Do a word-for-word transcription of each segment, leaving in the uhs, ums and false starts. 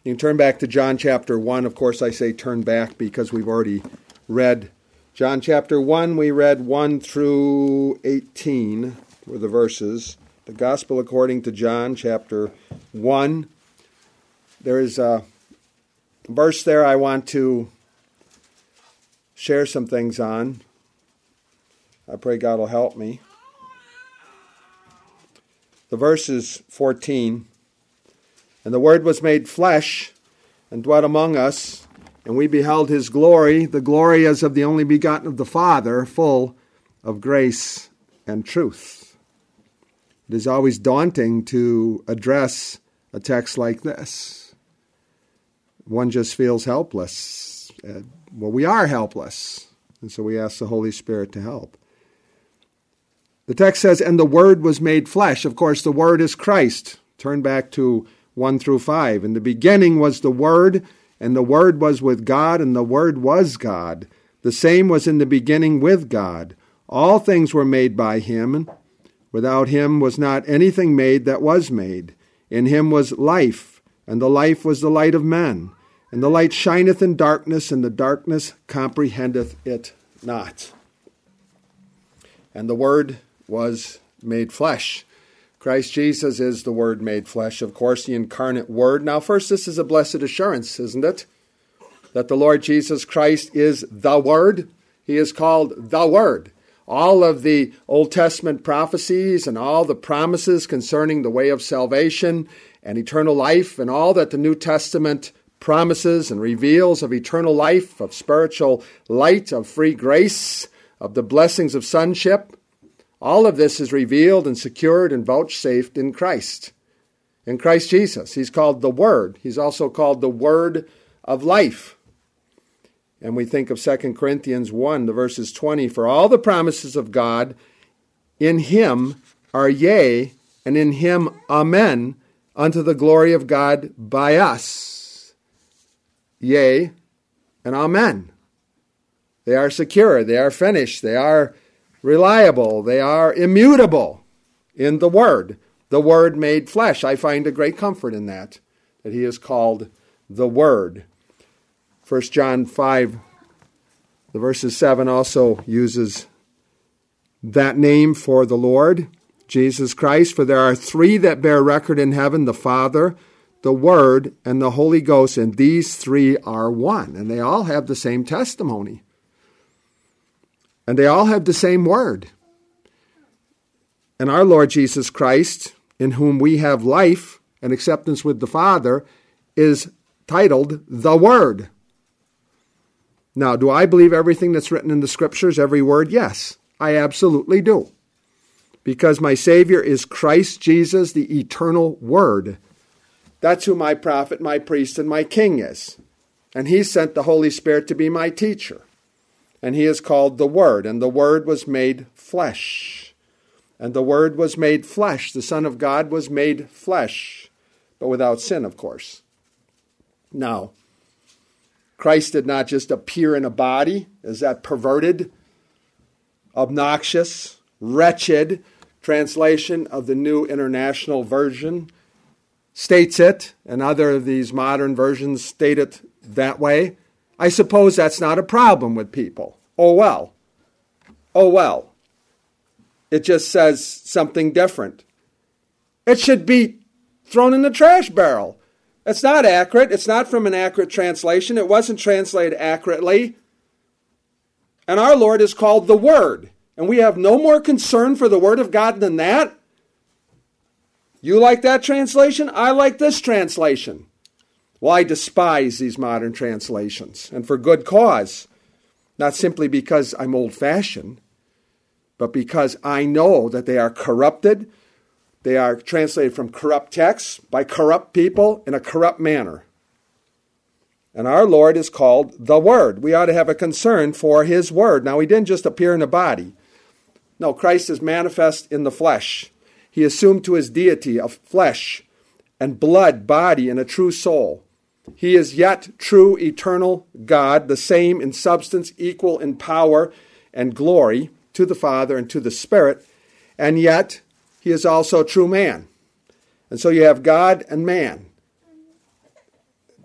You can turn back to John chapter one. Of course, I say turn back because we've already read John chapter one. We read one through eighteen were the verses. The Gospel according to John chapter one. There is a verse there I want to share some things on. I pray God will help me. The verse is fourteen. And the Word was made flesh and dwelt among us, and we beheld his glory, the glory as of the only begotten of the Father, full of grace and truth. It is always daunting to address a text like this. One just feels helpless. Uh, well, we are helpless, and so we ask the Holy Spirit to help. The text says, and the Word was made flesh. Of course, the Word is Christ. Turn back to one through five. In the beginning was the Word, and the Word was with God, and the Word was God. The same was in the beginning with God. All things were made by him. Without him was not anything made that was made. In him was life, and the life was the light of men. And the light shineth in darkness, and the darkness comprehendeth it not. And the Word was made flesh. Christ Jesus is the Word made flesh, of course, the incarnate Word. Now, first, this is a blessed assurance, isn't it? That the Lord Jesus Christ is the Word. He is called the Word. All of the Old Testament prophecies and all the promises concerning the way of salvation and eternal life and all that the New Testament promises and reveals of eternal life, of spiritual light, of free grace, of the blessings of sonship, all of this is revealed and secured and vouchsafed in Christ, in Christ Jesus. He's called the Word. He's also called the Word of life. And we think of Second Corinthians one, the verses twenty, for all the promises of God in him are yea, and in him amen, unto the glory of God by us. Yea and amen. They are secure. They are finished. They are reliable. They are immutable in the Word. The Word made flesh. I find a great comfort in that, that he is called the Word. First John five, the verses seven also uses that name for the Lord, Jesus Christ. For there are three that bear record in heaven, the Father, the Word, and the Holy Ghost, and these three are one. And they all have the same testimony. And they all have the same Word. And our Lord Jesus Christ, in whom we have life and acceptance with the Father, is titled the Word. Now, do I believe everything that's written in the Scriptures, every word? Yes, I absolutely do. Because my Savior is Christ Jesus, the eternal Word. That's who my prophet, my priest, and my king is. And he sent the Holy Spirit to be my teacher. And he is called the Word. And the Word was made flesh. And the Word was made flesh. The Son of God was made flesh. But without sin, of course. Now, Christ did not just appear in a body as that perverted, obnoxious, wretched translation of the New International Version states it, and other of these modern versions state it that way. I suppose that's not a problem with people. Oh well. Oh well. It just says something different. It should be thrown in the trash barrel. It's not accurate. It's not from an accurate translation. It wasn't translated accurately. And our Lord is called the Word. And we have no more concern for the Word of God than that. You like that translation? I like this translation. Well, I despise these modern translations, and for good cause. Not simply because I'm old-fashioned, but because I know that they are corrupted. They are translated from corrupt texts by corrupt people in a corrupt manner. And our Lord is called the Word. We ought to have a concern for his Word. Now, he didn't just appear in a body. No, Christ is manifest in the flesh. He assumed to his deity a flesh and blood, body, and a true soul. He is yet true eternal God, the same in substance, equal in power and glory to the Father and to the Spirit, and yet he is also true man. And so you have God and man.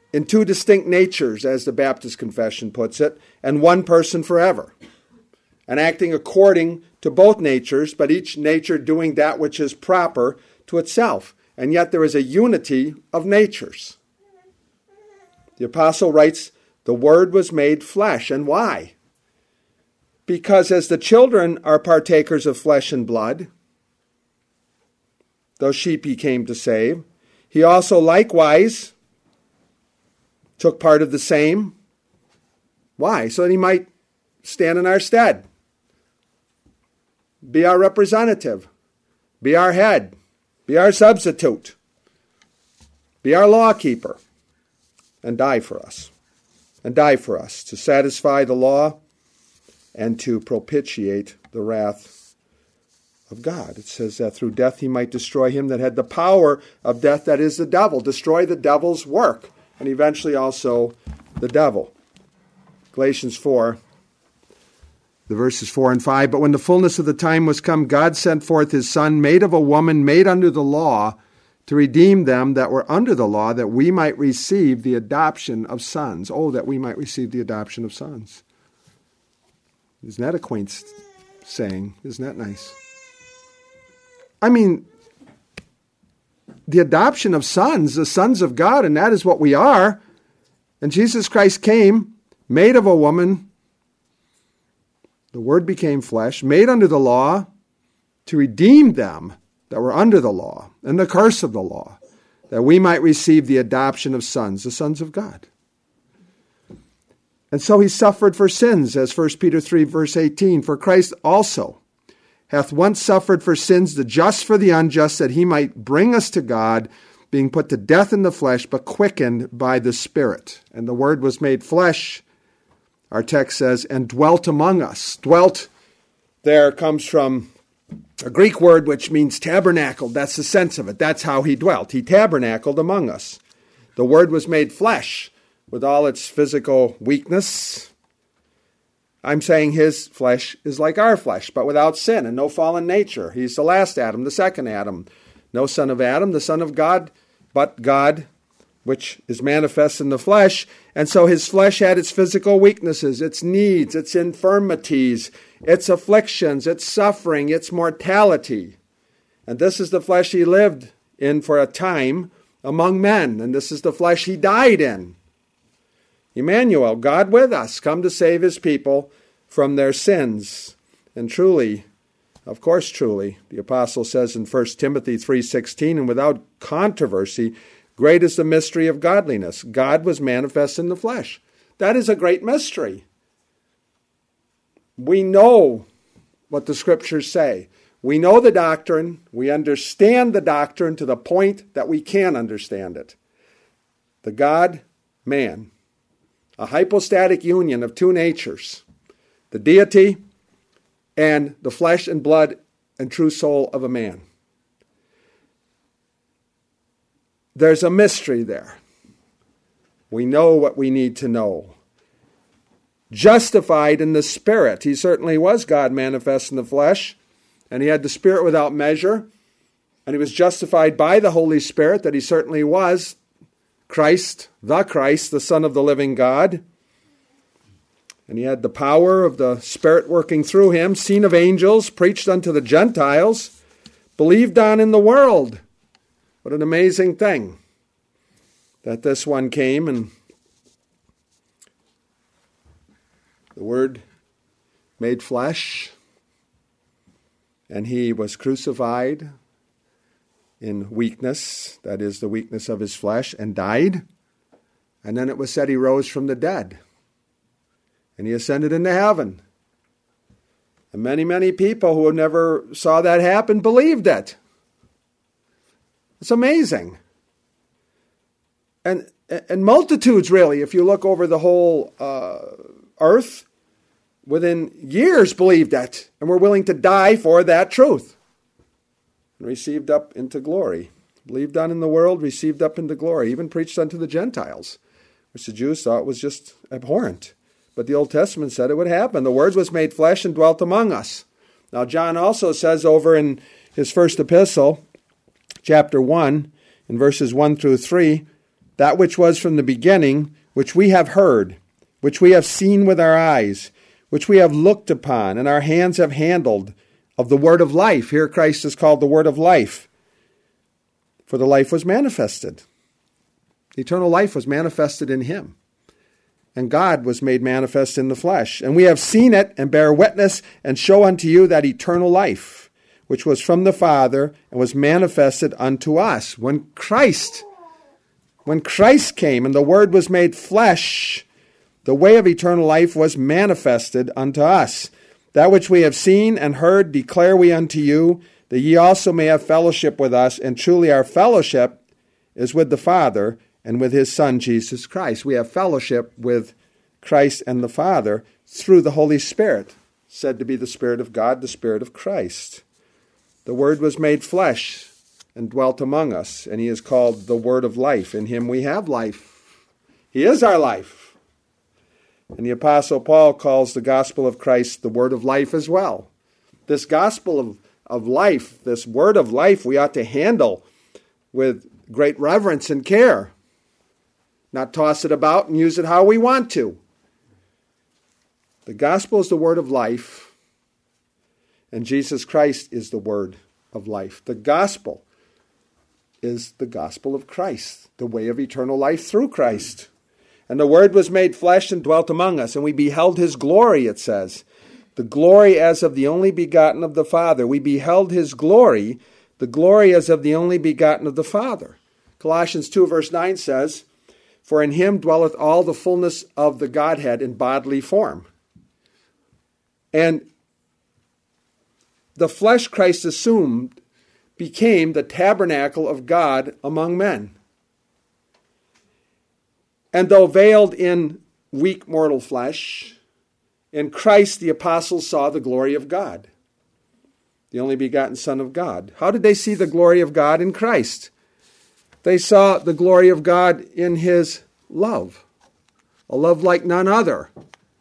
in two distinct natures, as the Baptist Confession puts it, and one person forever, and acting according to both natures, but each nature doing that which is proper to itself. And yet there is a unity of natures. The apostle writes, the Word was made flesh. And why? Because as the children are partakers of flesh and blood, those sheep he came to save, he also likewise took part of the same. Why? So that he might stand in our stead, be our representative, be our head, be our substitute, be our lawkeeper, and die for us, and die for us to satisfy the law and to propitiate the wrath of God. It says that through death he might destroy him that had the power of death, that is the devil, destroy the devil's work, and eventually also the devil. Galatians four, the verses four and five, but when the fullness of the time was come, God sent forth his Son, made of a woman, made under the law, to redeem them that were under the law, that we might receive the adoption of sons. Oh, that we might receive the adoption of sons. Isn't that a quaint saying? Isn't that nice? I mean, the adoption of sons, the sons of God, and that is what we are. And Jesus Christ came, made of a woman. The Word became flesh, made under the law, to redeem them that were under the law and the curse of the law, that we might receive the adoption of sons, the sons of God. And so he suffered for sins, as First Peter three, verse eighteen, for Christ also hath once suffered for sins, the just for the unjust, that he might bring us to God, being put to death in the flesh, but quickened by the Spirit. And the Word was made flesh, our text says, and dwelt among us. Dwelt there comes from a Greek word which means tabernacled. That's the sense of it. That's how he dwelt. He tabernacled among us. The Word was made flesh with all its physical weakness. I'm saying his flesh is like our flesh, but without sin and no fallen nature. He's the last Adam, the second Adam. No son of Adam, the Son of God, but God, which is manifest in the flesh. And so his flesh had its physical weaknesses, its needs, its infirmities, its afflictions, its suffering, its mortality. And this is the flesh he lived in for a time among men. And this is the flesh he died in. Emmanuel, God with us, come to save his people from their sins. And truly, of course truly, the apostle says in First Timothy three sixteen, and without controversy, great is the mystery of godliness. God was manifest in the flesh. That is a great mystery. We know what the Scriptures say. We know the doctrine. We understand the doctrine to the point that we can understand it. The God-man, a hypostatic union of two natures, the deity and the flesh and blood and true soul of a man. There's a mystery there. We know what we need to know. Justified in the Spirit. He certainly was God manifest in the flesh, and he had the Spirit without measure, and he was justified by the Holy Spirit, that he certainly was Christ, the Christ, the Son of the living God. And he had the power of the Spirit working through him, seen of angels, preached unto the Gentiles, believed on in the world. What an amazing thing that this one came and the Word made flesh, and he was crucified in weakness, that is the weakness of his flesh, and died. And then it was said he rose from the dead, and he ascended into heaven. And many, many people who never saw that happen believed it. It's amazing. And and multitudes, really, if you look over the whole uh, earth, within years believed that and were willing to die for that truth. And received up into glory. Believed on in the world, received up into glory. Even preached unto the Gentiles, which the Jews thought was just abhorrent. But the Old Testament said it would happen. The Word was made flesh and dwelt among us. Now John also says over in his first epistle, chapter one, in verses one through three, that which was from the beginning, which we have heard, which we have seen with our eyes, which we have looked upon, and our hands have handled, of the word of life. Here Christ is called the word of life. For the life was manifested. Eternal life was manifested in him. And God was made manifest in the flesh. And we have seen it and bear witness and show unto you that eternal life, which was from the Father and was manifested unto us. When Christ, when Christ came and the Word was made flesh, the way of eternal life was manifested unto us. That which we have seen and heard declare we unto you, that ye also may have fellowship with us. And truly our fellowship is with the Father and with his Son, Jesus Christ. We have fellowship with Christ and the Father through the Holy Spirit, said to be the Spirit of God, the Spirit of Christ. The Word was made flesh and dwelt among us, and he is called the Word of life. In him we have life. He is our life. And the Apostle Paul calls the gospel of Christ the word of life as well. This gospel of, of life, this word of life, we ought to handle with great reverence and care. Not toss it about and use it how we want to. The gospel is the word of life, and Jesus Christ is the word of life. The gospel is the gospel of Christ, the way of eternal life through Christ. And the Word was made flesh and dwelt among us, and we beheld his glory, it says. The glory as of the only begotten of the Father. We beheld his glory, the glory as of the only begotten of the Father. Colossians two verse nine says, for in him dwelleth all the fullness of the Godhead in bodily form. And the flesh Christ assumed became the tabernacle of God among men. And though veiled in weak mortal flesh, in Christ the apostles saw the glory of God, the only begotten Son of God. How did they see the glory of God in Christ? They saw the glory of God in his love, a love like none other,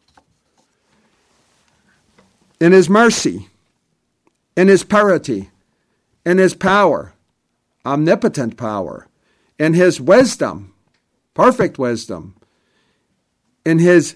in his mercy, in his purity, in his power, omnipotent power, in his wisdom, perfect wisdom, in his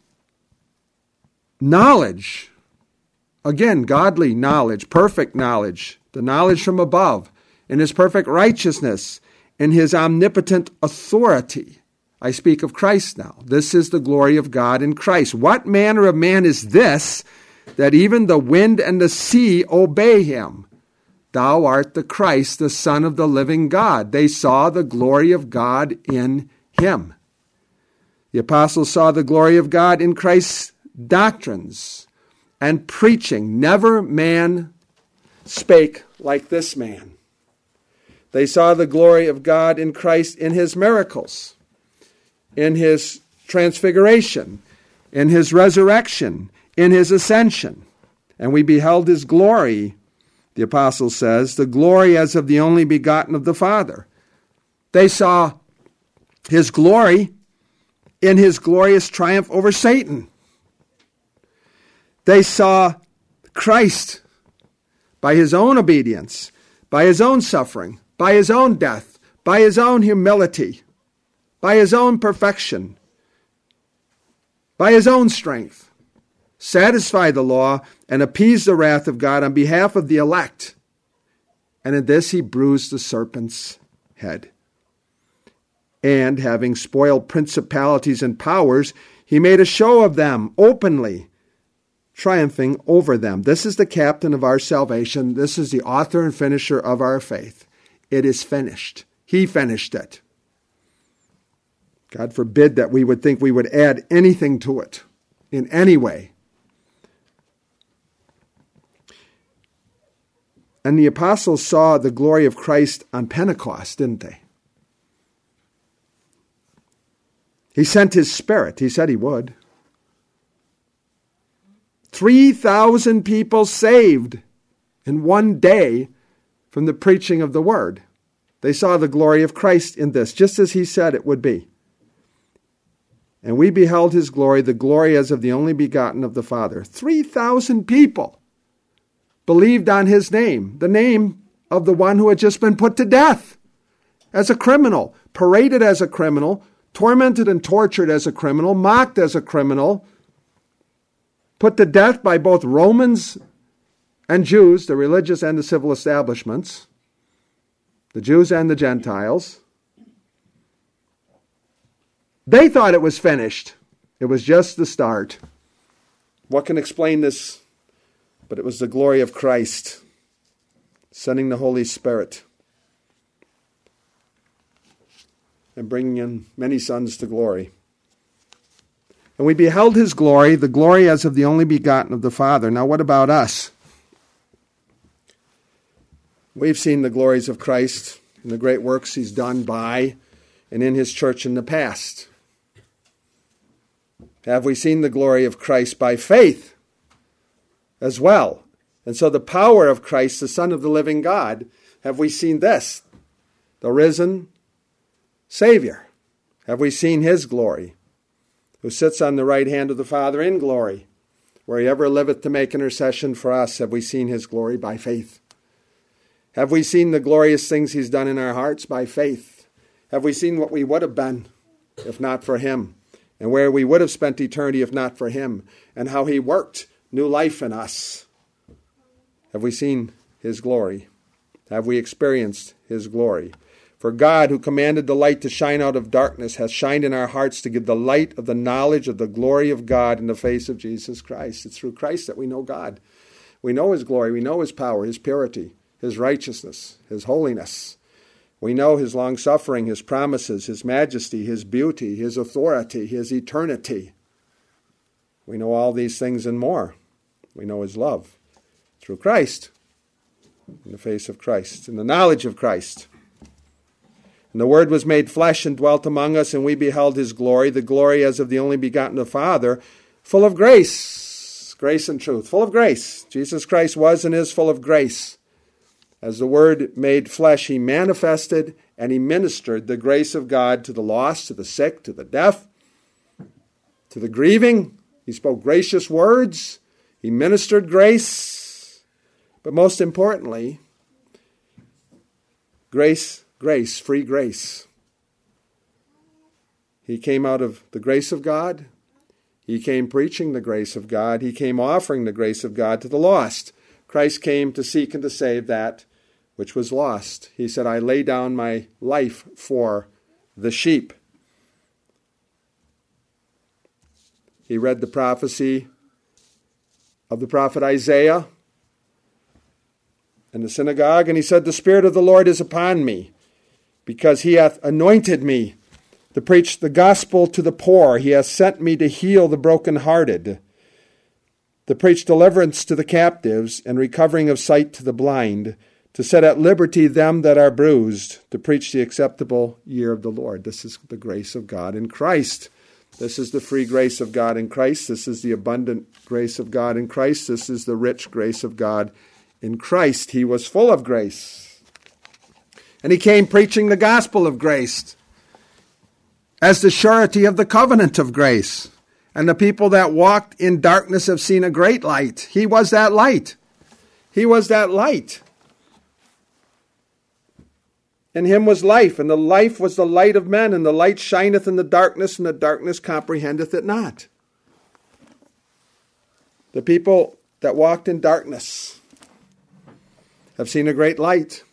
knowledge, again, godly knowledge, perfect knowledge, the knowledge from above, in his perfect righteousness, in his omnipotent authority. I speak of Christ now. This is the glory of God in Christ. What manner of man is this, that even the wind and the sea obey him? Thou art the Christ, the Son of the living God. They saw the glory of God in him. The apostles saw the glory of God in Christ's doctrines and preaching. Never man spake like this man. They saw the glory of God in Christ in his miracles, in his transfiguration, in his resurrection, in his ascension. And we beheld his glory, the apostle says, the glory as of the only begotten of the Father. They saw his glory in his glorious triumph over Satan. They saw Christ by his own obedience, by his own suffering, by his own death, by his own humility, by his own perfection, by his own strength, satisfy the law and appease the wrath of God on behalf of the elect. And in this he bruised the serpent's head. And having spoiled principalities and powers, he made a show of them openly, triumphing over them. This is the captain of our salvation. This is the author and finisher of our faith. It is finished. He finished it. God forbid that we would think we would add anything to it in any way. And the apostles saw the glory of Christ on Pentecost, didn't they? He sent his Spirit. He said he would. three thousand people saved in one day from the preaching of the word. They saw the glory of Christ in this, just as he said it would be. And we beheld his glory, the glory as of the only begotten of the Father. three thousand people believed on his name, the name of the one who had just been put to death as a criminal, paraded as a criminal, tormented and tortured as a criminal, mocked as a criminal, put to death by both Romans and Jews, the religious and the civil establishments, the Jews and the Gentiles. They thought it was finished. It was just the start. What can explain this? But it was the glory of Christ, sending the Holy Spirit and bringing in many sons to glory. And we beheld his glory, the glory as of the only begotten of the Father. Now what about us? We've seen the glories of Christ and the great works he's done by and in his church in the past. Have we seen the glory of Christ by faith as well? And so the power of Christ, the Son of the living God, have we seen this? The risen Savior. Have we seen his glory, who sits on the right hand of the Father in glory, where he ever liveth to make intercession for us? Have we seen his glory by faith? Have we seen the glorious things he's done in our hearts by faith? Have we seen what we would have been if not for him? And where we would have spent eternity if not for him? And how he worked new life in us? Have we seen his glory? Have we experienced his glory? For God, who commanded the light to shine out of darkness, has shined in our hearts to give the light of the knowledge of the glory of God in the face of Jesus Christ. It's through Christ that we know God. We know his glory. We know his power, his purity, his righteousness, his holiness. We know his long-suffering, his promises, his majesty, his beauty, his authority, his eternity. We know all these things and more. We know his love through Christ, in the face of Christ, in the knowledge of Christ. And the Word was made flesh and dwelt among us, and we beheld his glory, the glory as of the only begotten of the Father, full of grace, grace and truth, full of grace. Jesus Christ was and is full of grace. As the Word made flesh, he manifested and he ministered the grace of God to the lost, to the sick, to the deaf, to the grieving. He spoke gracious words. He ministered grace. But most importantly, grace, grace, free grace. He came out of the grace of God. He came preaching the grace of God. He came offering the grace of God to the lost. Christ came to seek and to save that which was lost. He said, I lay down my life for the sheep. He read the prophecy of the prophet Isaiah in the synagogue, and he said, the Spirit of the Lord is upon me, because he hath anointed me to preach the gospel to the poor. He hath sent me to heal the brokenhearted, to preach deliverance to the captives, and recovering of sight to the blind, to set at liberty them that are bruised, to preach the acceptable year of the Lord. This is the grace of God in Christ. This is the free grace of God in Christ. This is the abundant grace of God in Christ. This is the rich grace of God in Christ. He was full of grace. And he came preaching the gospel of grace as the surety of the covenant of grace. And the people that walked in darkness have seen a great light. He was that light. He was that light. In him was life, and the life was the light of men, and the light shineth in the darkness, and the darkness comprehendeth it not. The people that walked in darkness have seen a great light.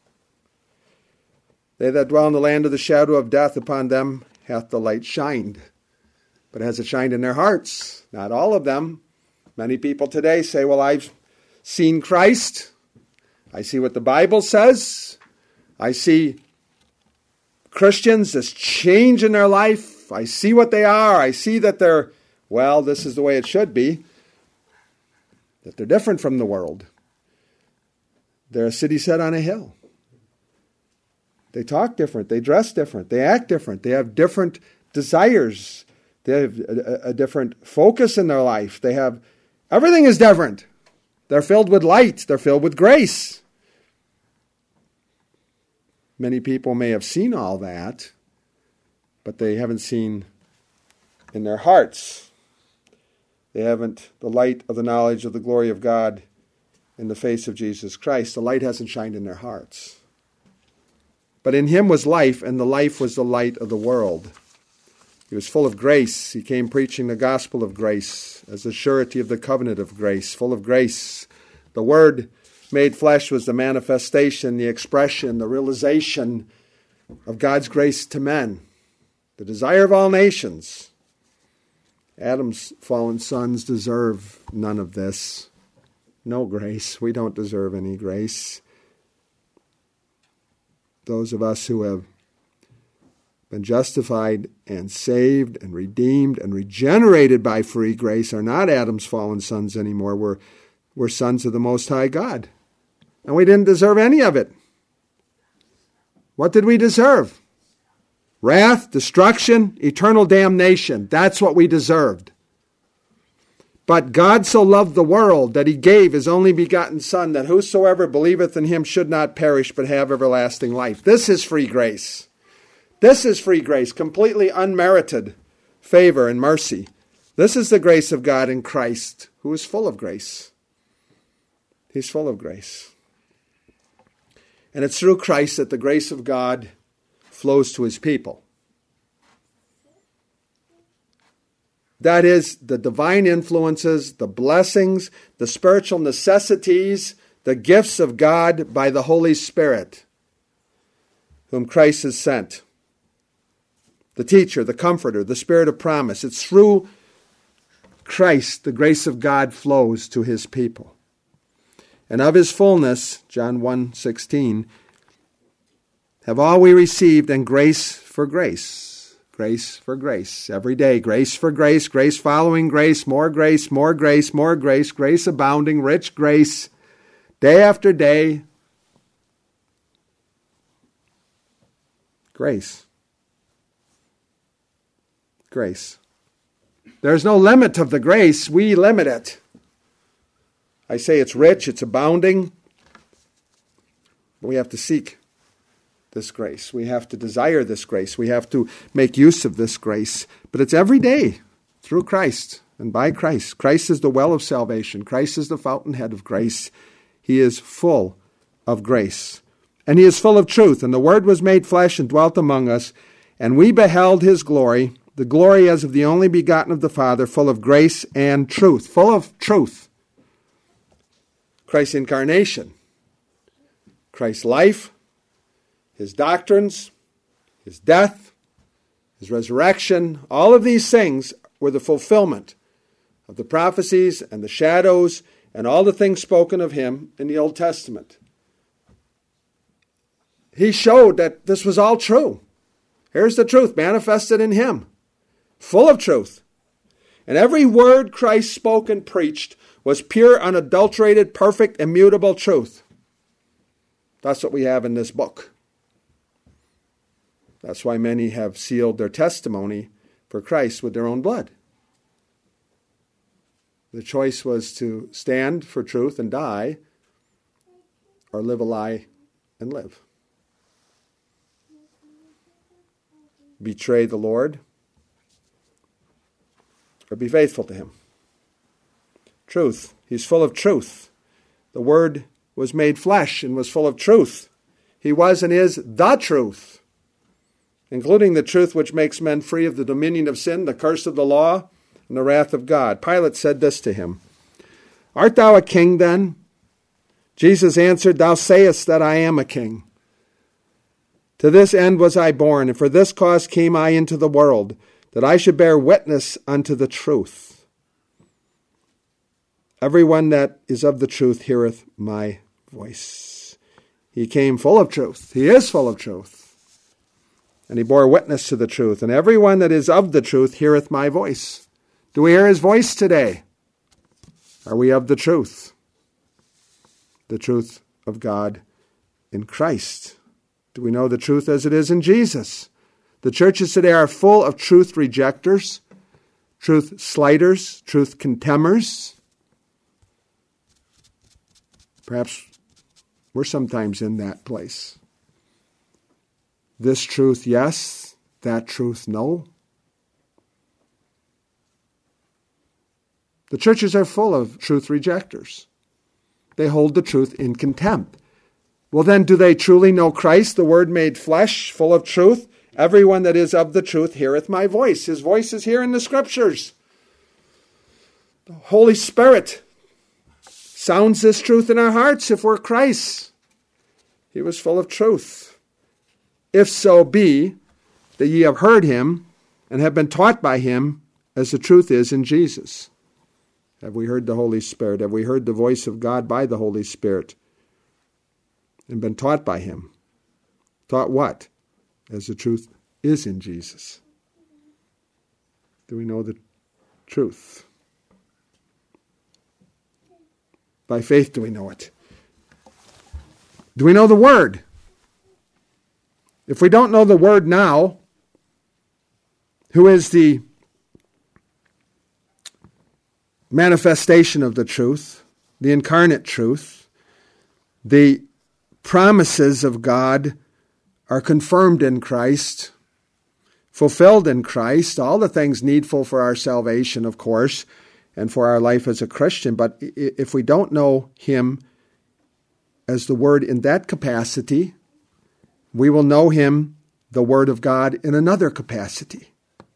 They that dwell in the land of the shadow of death, upon them hath the light shined. But has it shined in their hearts? Not all of them. Many people today say, well, I've seen Christ. I see what the Bible says. I see Christians, this change in their life. I see what they are. I see that they're, well, this is the way it should be, that they're different from the world. They're a city set on a hill. They talk different. They dress different. They act different. They have different desires. They have a, a different focus in their life. They have, everything is different. They're filled with light. They're filled with grace. Many people may have seen all that, but they haven't seen in their hearts. They haven't the light of the knowledge of the glory of God in the face of Jesus Christ. The light hasn't shined in their hearts. But in him was life, and the life was the light of the world. He was full of grace. He came preaching the gospel of grace as the surety of the covenant of grace, full of grace. The Word made flesh was the manifestation, the expression, the realization of God's grace to men, the desire of all nations. Adam's fallen sons deserve none of this. No grace. We don't deserve any grace. Those of us who have been justified and saved and redeemed and regenerated by free grace are not Adam's fallen sons anymore. We're, we're sons of the Most High God. And we didn't deserve any of it. What did we deserve? Wrath, destruction, eternal damnation. That's what we deserved. But God so loved the world that he gave his only begotten Son, that whosoever believeth in him should not perish but have everlasting life. This is free grace. This is free grace, completely unmerited favor and mercy. This is the grace of God in Christ, who is full of grace. He's full of grace. And it's through Christ that the grace of God flows to his people. That is, the divine influences, the blessings, the spiritual necessities, the gifts of God by the Holy Spirit, whom Christ has sent. The teacher, the comforter, the Spirit of promise. It's through Christ the grace of God flows to his people. And of his fullness, John one sixteen, have all we received, and grace for grace. Grace for grace. Every day, grace for grace, grace following grace, more grace, more grace, more grace, grace abounding, rich grace, day after day. Grace. Grace. There's no limit of the grace. We limit it. I say it's rich, it's abounding. But we have to seek this grace. We have to desire this grace. We have to make use of this grace. But it's every day through Christ and by Christ. Christ is the well of salvation. Christ is the fountainhead of grace. He is full of grace. And he is full of truth. And the Word was made flesh and dwelt among us. And we beheld his glory, the glory as of the only begotten of the Father, full of grace and truth. Full of truth. Christ's incarnation. Christ's life. His doctrines, his death, his resurrection, all of these things were the fulfillment of the prophecies and the shadows and all the things spoken of him in the Old Testament. He showed that this was all true. Here's the truth manifested in him, full of truth. And every word Christ spoke and preached was pure, unadulterated, perfect, immutable truth. That's what we have in this book. That's why many have sealed their testimony for Christ with their own blood. The choice was to stand for truth and die, or live a lie and live. Betray the Lord, or be faithful to him. Truth. He's full of truth. The Word was made flesh and was full of truth. He was and is the truth, including the truth which makes men free of the dominion of sin, the curse of the law, and the wrath of God. Pilate said this to him, Art thou a king then? Jesus answered, Thou sayest that I am a king. To this end was I born, and for this cause came I into the world, that I should bear witness unto the truth. Every one that is of the truth heareth my voice. He came full of truth. He is full of truth. And he bore witness to the truth. And every one that is of the truth heareth my voice. Do we hear his voice today? Are we of the truth? The truth of God in Christ. Do we know the truth as it is in Jesus? The churches today are full of truth rejectors, truth slighters, truth contemners. Perhaps we're sometimes in that place. This truth, yes. That truth, no. The churches are full of truth rejectors. They hold the truth in contempt. Well then, do they truly know Christ, the Word made flesh, full of truth? Everyone that is of the truth heareth my voice. His voice is here in the Scriptures. The Holy Spirit sounds this truth in our hearts if we're Christ's. He was full of truth. If so be that ye have heard him and have been taught by him, as the truth is in Jesus. Have we heard the Holy Spirit? Have we heard the voice of God by the Holy Spirit and been taught by him? Taught what? As the truth is in Jesus. Do we know the truth? By faith do we know it. Do we know the Word? If we don't know the Word now, who is the manifestation of the truth, the incarnate truth, the promises of God are confirmed in Christ, fulfilled in Christ, all the things needful for our salvation, of course, and for our life as a Christian. But if we don't know him as the Word in that capacity, we will know him, the Word of God, in another capacity.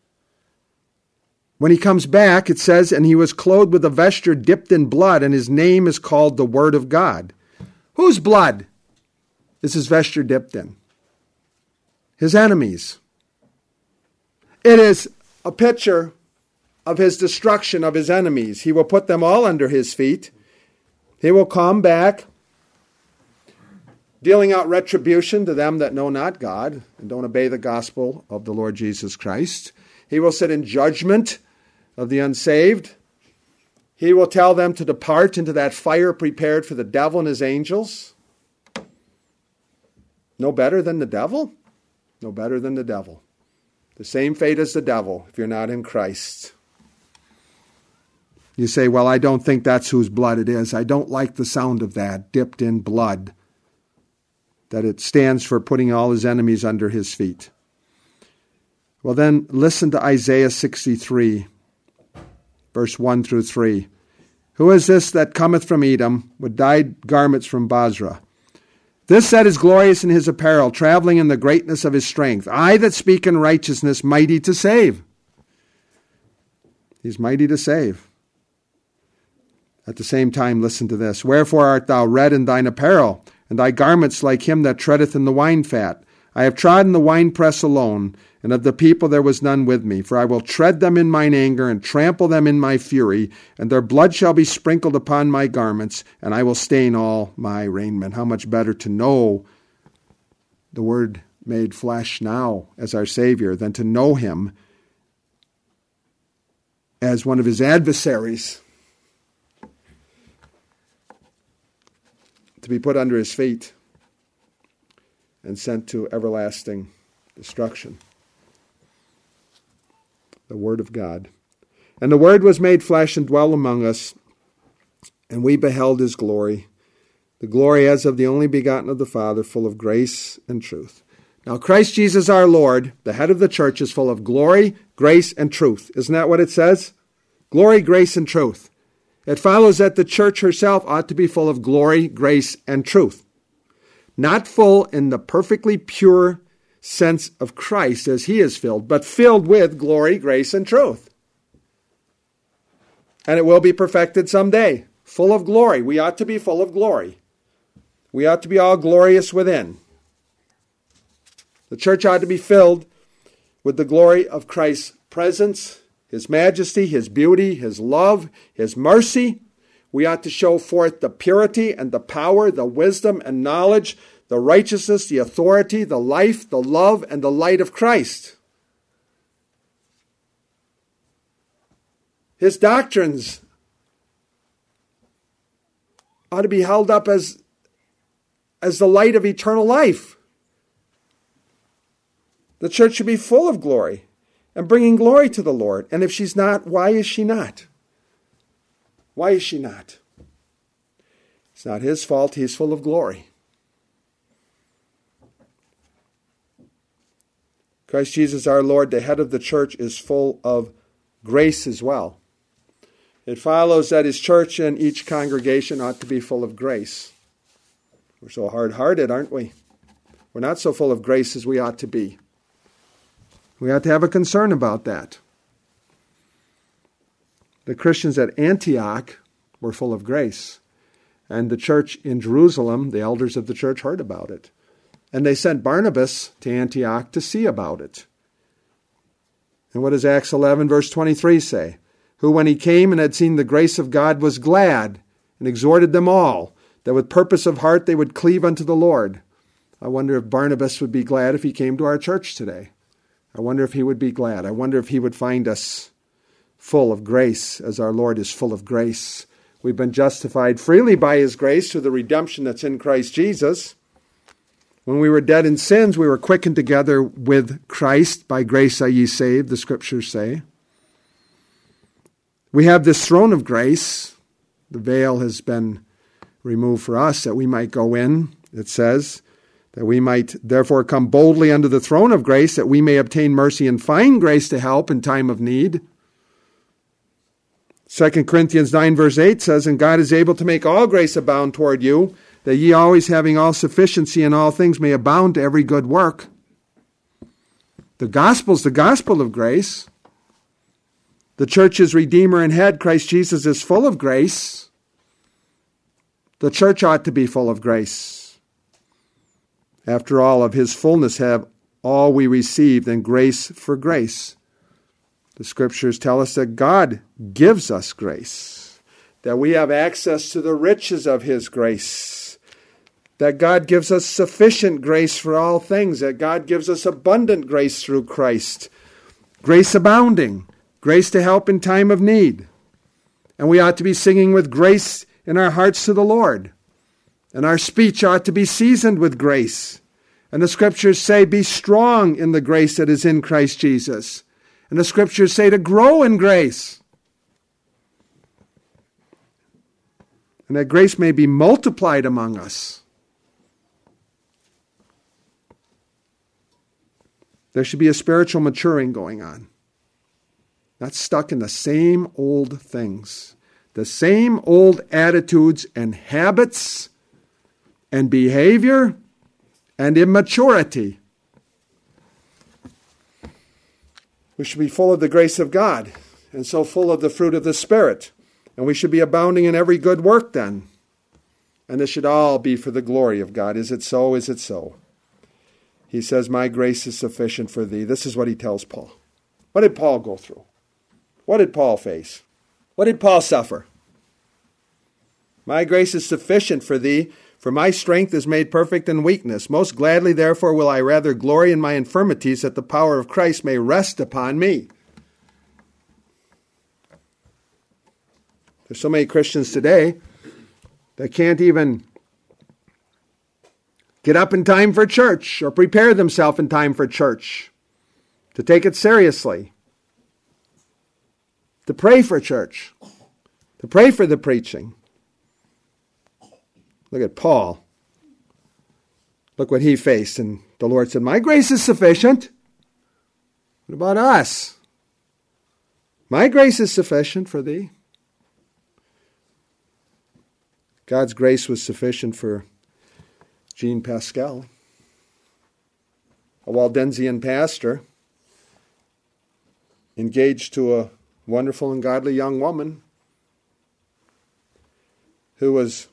When he comes back, it says, and he was clothed with a vesture dipped in blood, and his name is called the Word of God. Whose blood is his vesture dipped in? His enemies. It is a picture of his destruction of his enemies. He will put them all under his feet. He will come back, dealing out retribution to them that know not God and don't obey the gospel of the Lord Jesus Christ. He will sit in judgment of the unsaved. He will tell them to depart into that fire prepared for the devil and his angels. No better than the devil? No better than the devil. The same fate as the devil if you're not in Christ. You say, well, I don't think that's whose blood it is. I don't like the sound of that, dipped in blood. That it stands for putting all his enemies under his feet. Well then, listen to Isaiah sixty-three, verse one through three. Who is this that cometh from Edom, with dyed garments from Basra? This that is glorious in his apparel, traveling in the greatness of his strength. I that speak in righteousness, mighty to save. He's mighty to save. At the same time, listen to this. Wherefore art thou red in thine apparel, and thy garments like him that treadeth in the wine fat? I have trodden the winepress alone, and of the people there was none with me. For I will tread them in mine anger, and trample them in my fury, and their blood shall be sprinkled upon my garments, and I will stain all my raiment. How much better to know the Word made flesh now as our Savior than to know him as one of his adversaries, to be put under his feet and sent to everlasting destruction. The Word of God. And the Word was made flesh and dwelt among us, and we beheld his glory, the glory as of the only begotten of the Father, full of grace and truth. Now Christ Jesus our Lord, the head of the church, is full of glory, grace, and truth. Isn't that what it says? Glory, grace, and truth. It follows that the church herself ought to be full of glory, grace, and truth. Not full in the perfectly pure sense of Christ as he is filled, but filled with glory, grace, and truth. And it will be perfected someday. Full of glory. We ought to be full of glory. We ought to be all glorious within. The church ought to be filled with the glory of Christ's presence, his majesty, his beauty, his love, his mercy. We ought to show forth the purity and the power, the wisdom and knowledge, the righteousness, the authority, the life, the love, and the light of Christ. His doctrines ought to be held up as, as the light of eternal life. The church should be full of glory and bringing glory to the Lord. And if she's not, why is she not? Why is she not? It's not his fault. He's full of glory. Christ Jesus our Lord, the head of the church, is full of grace as well. It follows that his church and each congregation ought to be full of grace. We're so hard-hearted, aren't we? We're not so full of grace as we ought to be. We ought to have a concern about that. The Christians at Antioch were full of grace. And the church in Jerusalem, the elders of the church, heard about it. And they sent Barnabas to Antioch to see about it. And what does Acts eleven, verse twenty-three say? Who, when he came and had seen the grace of God, was glad and exhorted them all, that with purpose of heart they would cleave unto the Lord. I wonder if Barnabas would be glad if he came to our church today. I wonder if he would be glad. I wonder if he would find us full of grace, as our Lord is full of grace. We've been justified freely by his grace through the redemption that's in Christ Jesus. When we were dead in sins, we were quickened together with Christ. By grace are ye saved, the Scriptures say. We have this throne of grace. The veil has been removed for us that we might go in, it says, that we might therefore come boldly unto the throne of grace, that we may obtain mercy and find grace to help in time of need. Second Corinthians nine verse eight says, and God is able to make all grace abound toward you, that ye always having all sufficiency in all things may abound to every good work. The gospel's the gospel of grace. The church's Redeemer and head, Christ Jesus, is full of grace. The church ought to be full of grace. After all, of his fullness have all we received, and grace for grace. The Scriptures tell us that God gives us grace, that we have access to the riches of his grace, that God gives us sufficient grace for all things, that God gives us abundant grace through Christ, grace abounding, grace to help in time of need. And we ought to be singing with grace in our hearts to the Lord. And our speech ought to be seasoned with grace. And the Scriptures say, be strong in the grace that is in Christ Jesus. And the Scriptures say to grow in grace. And that grace may be multiplied among us. There should be a spiritual maturing going on. Not stuck in the same old things. The same old attitudes and habits and behavior and immaturity. We should be full of the grace of God, and so full of the fruit of the Spirit. And we should be abounding in every good work then. And this should all be for the glory of God. Is it so? Is it so? He says, my grace is sufficient for thee. This is what he tells Paul. What did Paul go through? What did Paul face? What did Paul suffer? My grace is sufficient for thee, for my strength is made perfect in weakness. Most gladly, therefore, will I rather glory in my infirmities, that the power of Christ may rest upon me. There's so many Christians today that can't even get up in time for church or prepare themselves in time for church, to take it seriously, to pray for church, to pray for the preaching. Look at Paul. Look what he faced. And the Lord said, my grace is sufficient. What about us? My grace is sufficient for thee. God's grace was sufficient for Jean Pascal, a Waldensian pastor, engaged to a wonderful and godly young woman who was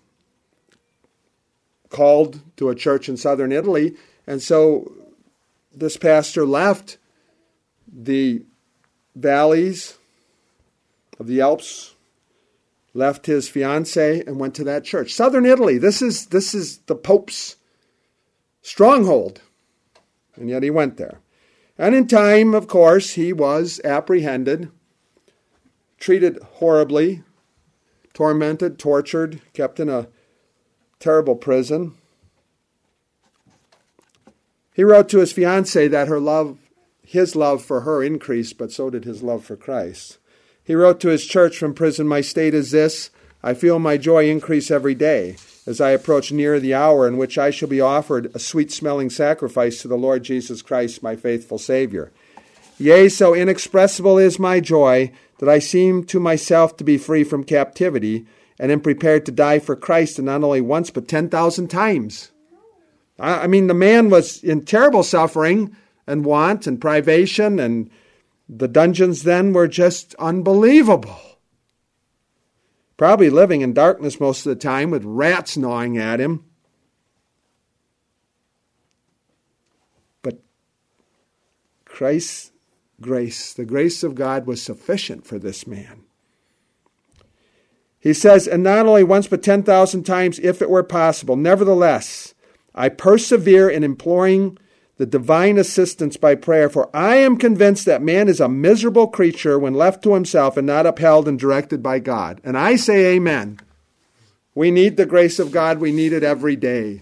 called to a church in southern Italy. And so this pastor left the valleys of the Alps, left his fiancée, and went to that church. Southern Italy, this is this is the Pope's stronghold. And yet he went there. And in time, of course, he was apprehended, treated horribly, tormented, tortured, kept in a terrible prison. He wrote to his fiancée that her love, his love for her increased, but so did his love for Christ. He wrote to his church from prison, my state is this, I feel my joy increase every day, as I approach near the hour in which I shall be offered a sweet-smelling sacrifice to the Lord Jesus Christ, my faithful Savior. Yea, so inexpressible is my joy, that I seem to myself to be free from captivity, and am prepared to die for Christ, and not only once, but ten thousand times. I mean, the man was in terrible suffering and want and privation, and the dungeons then were just unbelievable. Probably living in darkness most of the time with rats gnawing at him. But Christ's grace, the grace of God, was sufficient for this man. He says, and not only once but ten thousand times if it were possible. Nevertheless, I persevere in imploring the divine assistance by prayer, for I am convinced that man is a miserable creature when left to himself and not upheld and directed by God. And I say amen. We need the grace of God. We need it every day.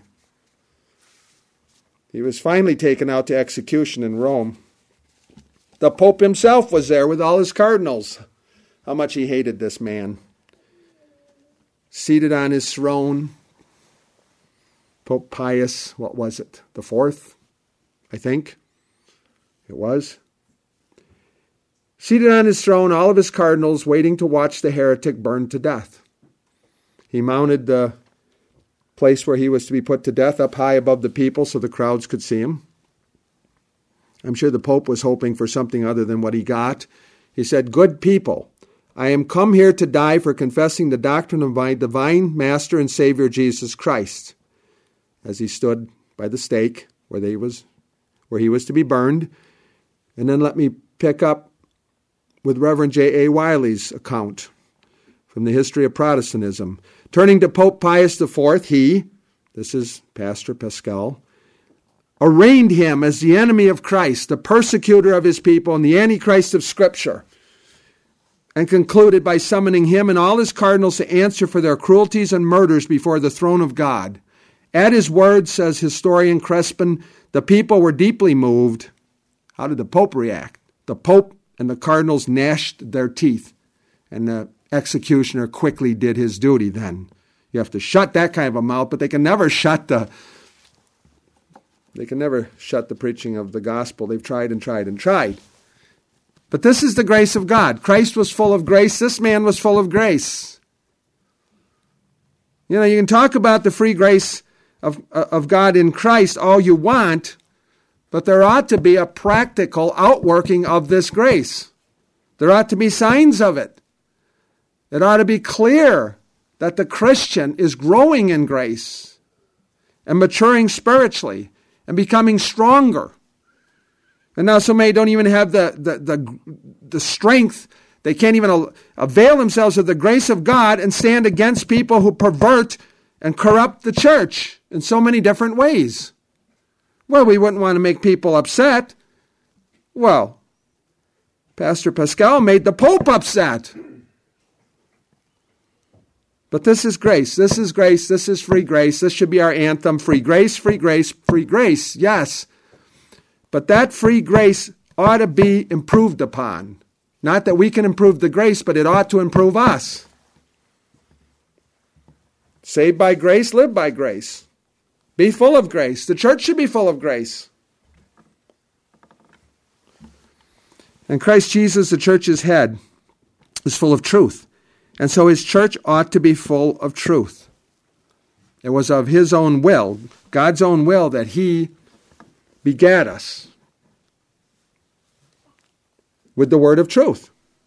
He was finally taken out to execution in Rome. The Pope himself was there with all his cardinals. How much he hated this man. Seated on his throne, Pope Pius, what was it? The fourth, I think it was. Seated on his throne, all of his cardinals waiting to watch the heretic burned to death. He mounted the place where he was to be put to death up high above the people so the crowds could see him. I'm sure the Pope was hoping for something other than what he got. He said, "Good people, I am come here to die for confessing the doctrine of my divine Master and Savior Jesus Christ," as he stood by the stake where they was, where he was to be burned. And then let me pick up with Reverend J A Wiley's account from the history of Protestantism. Turning to Pope Pius the fourth, he, this is Pastor Pascal, arraigned him as the enemy of Christ, the persecutor of his people, and the Antichrist of Scripture, and concluded by summoning him and all his cardinals to answer for their cruelties and murders before the throne of God. At his words, says historian Crespin, the people were deeply moved. How did the Pope react? The Pope and the cardinals gnashed their teeth, and the executioner quickly did his duty then. You have to shut that kind of a mouth, but they can never shut the they can never shut the preaching of the gospel. They've tried and tried and tried. But this is the grace of God. Christ was full of grace. This man was full of grace. You know, you can talk about the free grace of, of God in Christ all you want, but there ought to be a practical outworking of this grace. There ought to be signs of it. It ought to be clear that the Christian is growing in grace and maturing spiritually and becoming stronger. And now so many don't even have the, the, the, the strength. They can't even avail themselves of the grace of God and stand against people who pervert and corrupt the church in so many different ways. Well, we wouldn't want to make people upset. Well, Pastor Pascal made the Pope upset. But this is grace. This is grace. This is free grace. This should be our anthem. Free grace, free grace, free grace. Yes. But that free grace ought to be improved upon. Not that we can improve the grace, but it ought to improve us. Saved by grace, live by grace. Be full of grace. The church should be full of grace. And Christ Jesus, the church's head, is full of truth. And so his church ought to be full of truth. It was of his own will, God's own will, that he begat us with the word of truth.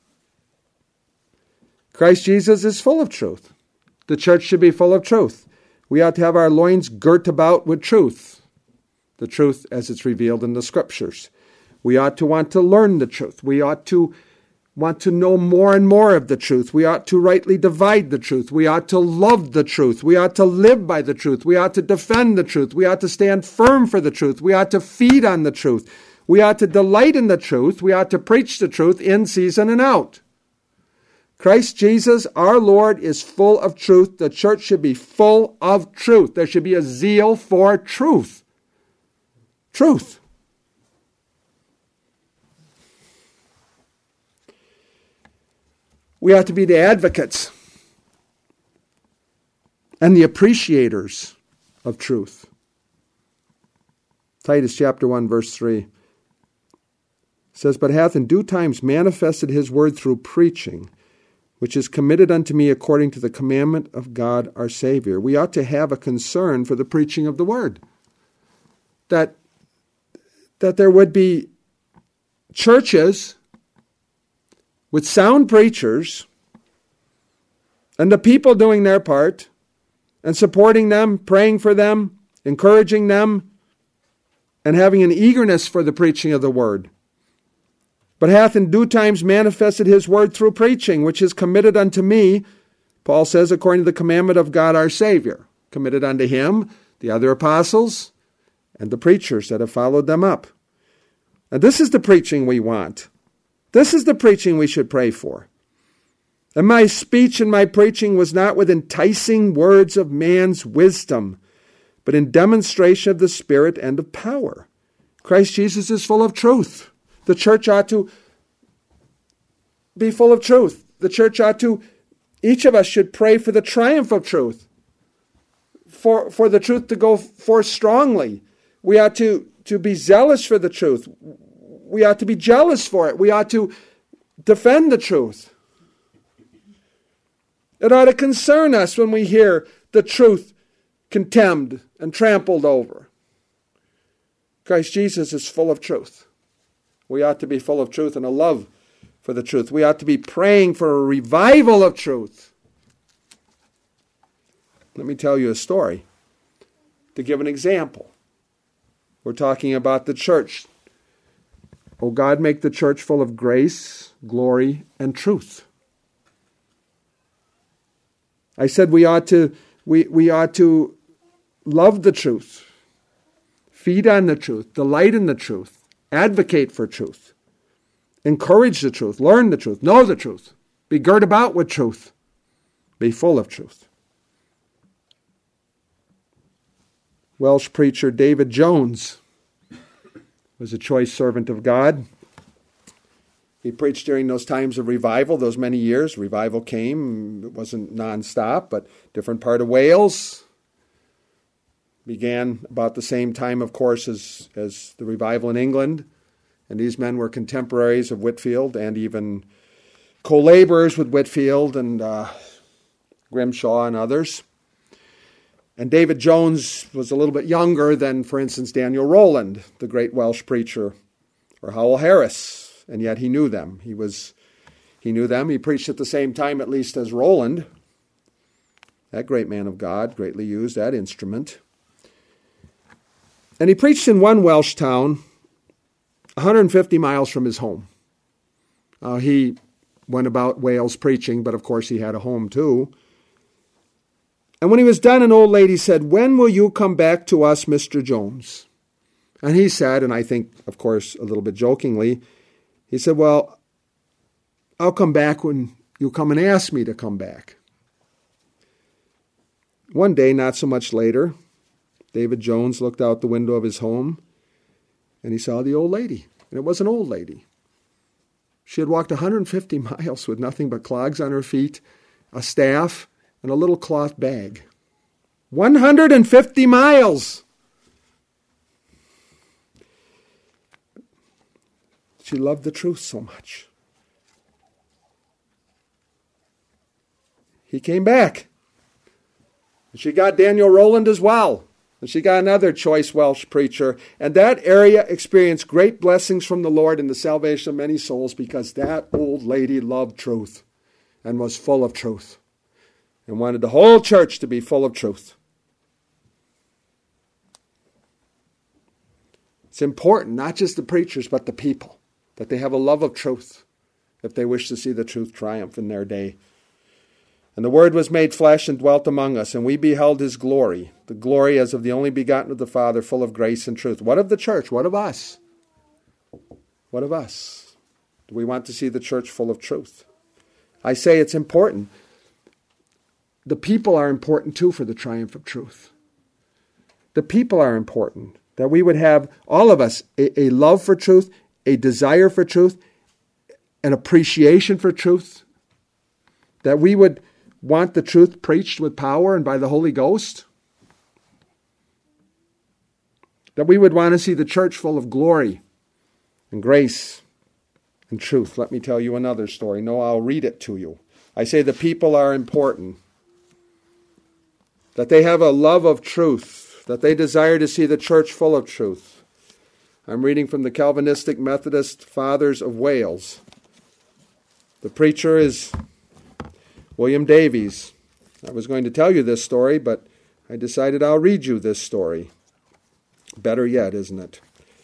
Christ Jesus is full of truth. The church should be full of truth. We ought to have our loins girt about with truth, the truth as it's revealed in the Scriptures. We ought to want to learn the truth. We ought to want to know more and more of the truth. We ought to rightly divide the truth. We ought to love the truth. We ought to live by the truth. We ought to defend the truth. We ought to stand firm for the truth. We ought to feed on the truth. We ought to delight in the truth. We ought to preach the truth in season and out. Christ Jesus, our Lord, is full of truth. The church should be full of truth. There should be a zeal for truth. Truth. We ought to be the advocates and the appreciators of truth. Titus chapter one, verse three says, "But hath in due times manifested his word through preaching, which is committed unto me according to the commandment of God our Savior. We ought to have a concern for the preaching of the word. That, that there would be churches with sound preachers and the people doing their part and supporting them, praying for them, encouraging them, and having an eagerness for the preaching of the word. But hath in due times manifested his word through preaching, which is committed unto me, Paul says, according to the commandment of God our Savior. Committed unto him, the other apostles, and the preachers that have followed them up. And this is the preaching we want. This is the preaching we should pray for. And my speech and my preaching was not with enticing words of man's wisdom, but in demonstration of the Spirit and of power. Christ Jesus is full of truth. The church ought to be full of truth. The church ought to, each of us should pray for the triumph of truth, for, for the truth to go forth strongly. We ought to, to be zealous for the truth. We ought to be jealous for it. We ought to defend the truth. It ought to concern us when we hear the truth contemned and trampled over. Christ Jesus is full of truth. We ought to be full of truth and a love for the truth. We ought to be praying for a revival of truth. Let me tell you a story to give an example. We're talking about the church. Oh God, make the church full of grace, glory, and truth. I said we ought to we, we ought to love the truth, feed on the truth, delight in the truth, advocate for truth, encourage the truth, learn the truth, know the truth, be girt about with truth, be full of truth. Welsh preacher David Jones was a choice servant of God. He preached during those times of revival, those many years. Revival came. It wasn't nonstop, but different part of Wales. Began about the same time, of course, as, as the revival in England. And these men were contemporaries of Whitefield and even co-laborers with Whitefield and uh, Grimshaw and others. And David Jones was a little bit younger than, for instance, Daniel Rowland, the great Welsh preacher, or Howell Harris. And yet he knew them. He was, he knew them. He preached at the same time, at least, as Rowland. That great man of God, greatly used that instrument. And he preached in one Welsh town, one hundred fifty miles from his home. Uh, he went about Wales preaching, but of course he had a home too. And when he was done, an old lady said, "When will you come back to us, Mister Jones?" And he said, and I think, of course, a little bit jokingly, he said, "Well, I'll come back when you come and ask me to come back." One day, not so much later, David Jones looked out the window of his home and he saw the old lady. And it was an old lady. She had walked one hundred fifty miles with nothing but clogs on her feet, a staff, and a little cloth bag. one hundred fifty miles! She loved the truth so much. He came back. And she got Daniel Rowland as well. And she got another choice Welsh preacher. And that area experienced great blessings from the Lord in the salvation of many souls because that old lady loved truth and was full of truth and wanted the whole church to be full of truth. It's important, not just the preachers, but the people, that they have a love of truth if they wish to see the truth triumph in their day. And the Word was made flesh and dwelt among us, and we beheld His glory, the glory as of the only begotten of the Father, full of grace and truth. What of the church? What of us? What of us? Do we want to see the church full of truth? I say it's important. The people are important too for the triumph of truth. The people are important. That we would have, all of us, a, a love for truth, a desire for truth, an appreciation for truth. That we would want the truth preached with power and by the Holy Ghost. That we would want to see the church full of glory and grace and truth. Let me tell you another story. No, I'll read it to you. I say the people are important, that they have a love of truth, that they desire to see the church full of truth. I'm reading from the Calvinistic Methodist Fathers of Wales. The preacher is William Davies. I was going to tell you this story, but I decided I'll read you this story. Better yet, isn't it?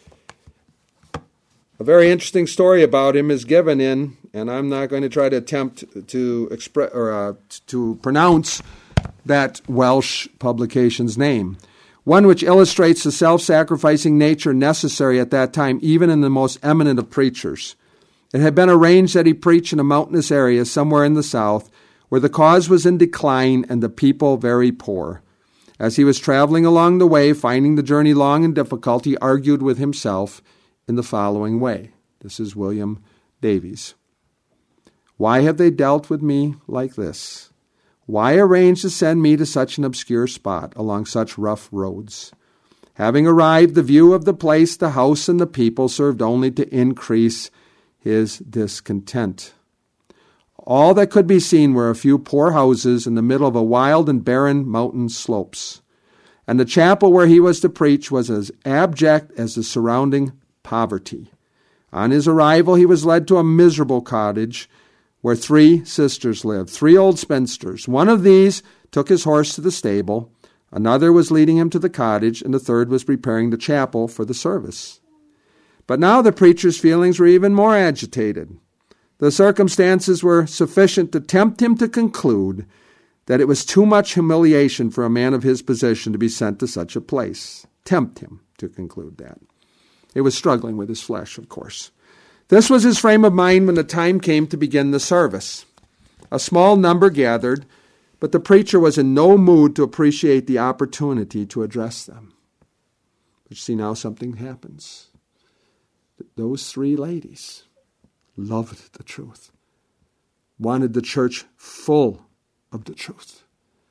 A very interesting story about him is given in, and I'm not going to try to attempt to express or uh, to pronounce that Welsh publication's name. One which illustrates the self-sacrificing nature necessary at that time, even in the most eminent of preachers. It had been arranged that he preach in a mountainous area somewhere in the south, where the cause was in decline and the people very poor. As he was traveling along the way, finding the journey long and difficult, he argued with himself in the following way. This is William Davies. Why have they dealt with me like this? Why arrange to send me to such an obscure spot, along such rough roads? Having arrived, the view of the place, the house, and the people served only to increase his discontent. All that could be seen were a few poor houses in the middle of a wild and barren mountain slopes, and the chapel where he was to preach was as abject as the surrounding poverty. On his arrival, he was led to a miserable cottage where three sisters lived, three old spinsters. One of these took his horse to the stable, another was leading him to the cottage, and the third was preparing the chapel for the service. But now the preacher's feelings were even more agitated. The circumstances were sufficient to tempt him to conclude that it was too much humiliation for a man of his position to be sent to such a place. Tempt him to conclude that. It was struggling with his flesh, of course. This was his frame of mind when the time came to begin the service. A small number gathered, but the preacher was in no mood to appreciate the opportunity to address them. But see, now something happens. Those three ladies loved the truth, wanted the church full of the truth.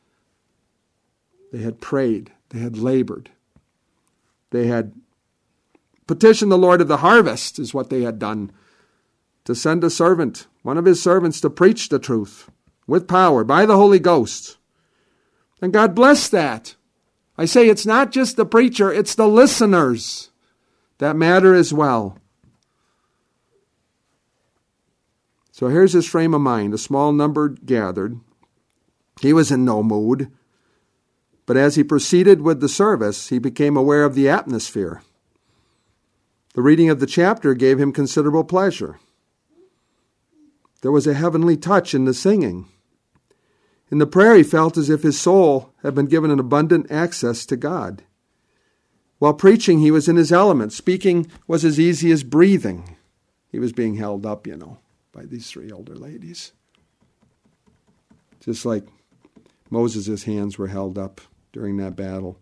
They had prayed, they had labored, they had petitioned the Lord of the harvest, is what they had done, to send a servant, one of his servants, to preach the truth with power by the Holy Ghost. And God bless that. I say it's not just the preacher, it's the listeners that matter as well. So here's his frame of mind. A small number gathered. He was in no mood. But as he proceeded with the service, he became aware of the atmosphere. The reading of the chapter gave him considerable pleasure. There was a heavenly touch in the singing. In the prayer, he felt as if his soul had been given an abundant access to God. While preaching, he was in his element. Speaking was as easy as breathing. He was being held up, you know, by these three older ladies. Just like Moses' hands were held up during that battle.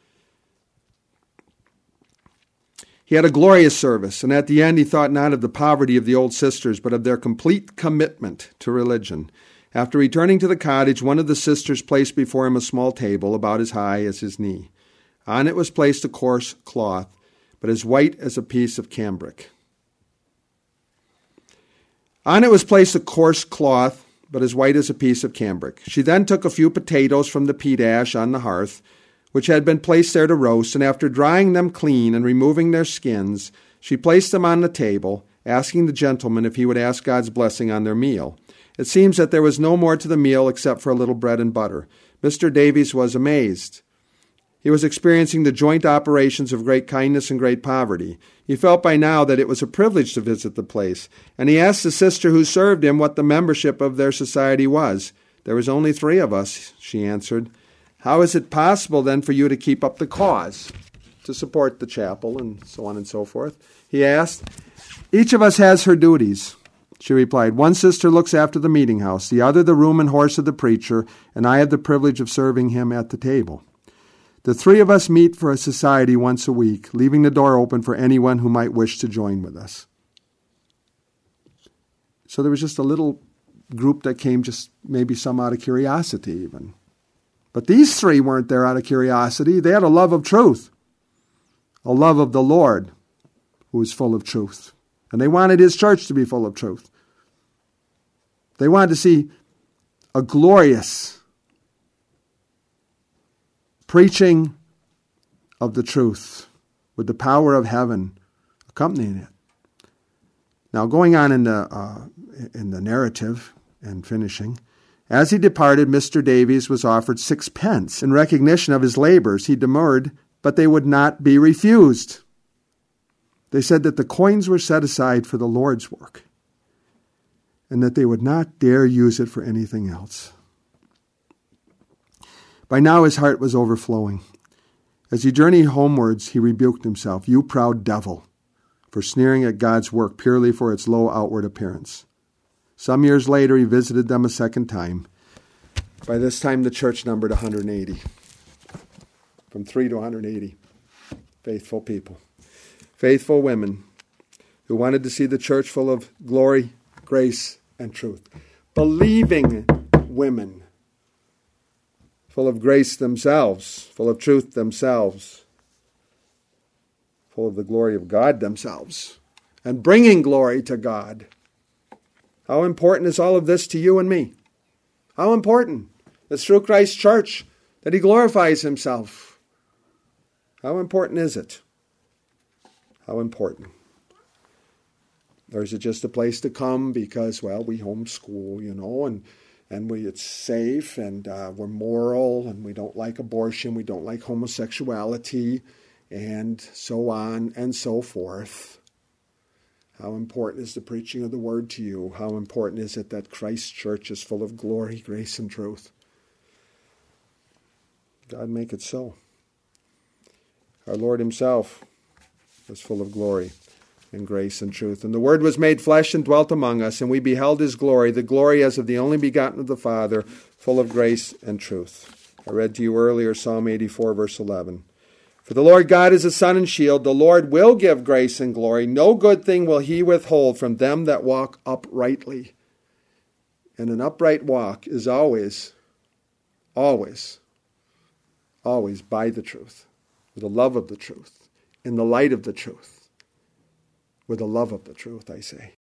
He had a glorious service, and at the end he thought not of the poverty of the old sisters, but of their complete commitment to religion. After returning to the cottage, one of the sisters placed before him a small table about as high as his knee. On it was placed a coarse cloth, but as white as a piece of cambric. On it was placed a coarse cloth, but as white as a piece of cambric. She then took a few potatoes from the peat ash on the hearth, which had been placed there to roast, and after drying them clean and removing their skins, she placed them on the table, asking the gentleman if he would ask God's blessing on their meal. It seems that there was no more to the meal except for a little bread and butter. Mister Davies was amazed. He was experiencing the joint operations of great kindness and great poverty. He felt by now that it was a privilege to visit the place, and he asked the sister who served him what the membership of their society was. There was only three of us, she answered. How is it possible then for you to keep up the cause, to support the chapel and so on and so forth? He asked. Each of us has her duties, she replied. One sister looks after the meeting house, the other the room and horse of the preacher, and I have the privilege of serving him at the table. The three of us meet for a society once a week, leaving the door open for anyone who might wish to join with us. So there was just a little group that came, just maybe some out of curiosity even. But these three weren't there out of curiosity. They had a love of truth, a love of the Lord, who is full of truth. And they wanted his church to be full of truth. They wanted to see a glorious preaching of the truth with the power of heaven accompanying it. Now, going on in the uh, in the narrative and finishing, as he departed, Mister Davies was offered sixpence in recognition of his labors. He demurred, but they would not be refused. They said that the coins were set aside for the Lord's work, and that they would not dare use it for anything else. By now his heart was overflowing. As he journeyed homewards, he rebuked himself, "You proud devil," for sneering at God's work purely for its low outward appearance. Some years later, he visited them a second time. By this time, the church numbered one hundred eighty. From three to one hundred eighty. Faithful people. Faithful women who wanted to see the church full of glory, grace, and truth. Believing women. Full of grace themselves. Full of truth themselves. Full of the glory of God themselves. And bringing glory to God. How important is all of this to you and me? How important? It's through Christ's church that he glorifies himself. How important is it? How important? Or is it just a place to come because, well, we homeschool, you know, and, and we it's safe and uh, we're moral and we don't like abortion, we don't like homosexuality, and so on and so forth. How important is the preaching of the word to you? How important is it that Christ's church is full of glory, grace, and truth? God make it so. Our Lord himself was full of glory and grace and truth. And the Word was made flesh and dwelt among us, and we beheld his glory, the glory as of the only begotten of the Father, full of grace and truth. I read to you earlier Psalm eighty-four, verse eleven. For the Lord God is a sun and shield. The Lord will give grace and glory. No good thing will he withhold from them that walk uprightly. And an upright walk is always, always, always by the truth, with the love of the truth, in the light of the truth, with the love of the truth, I say.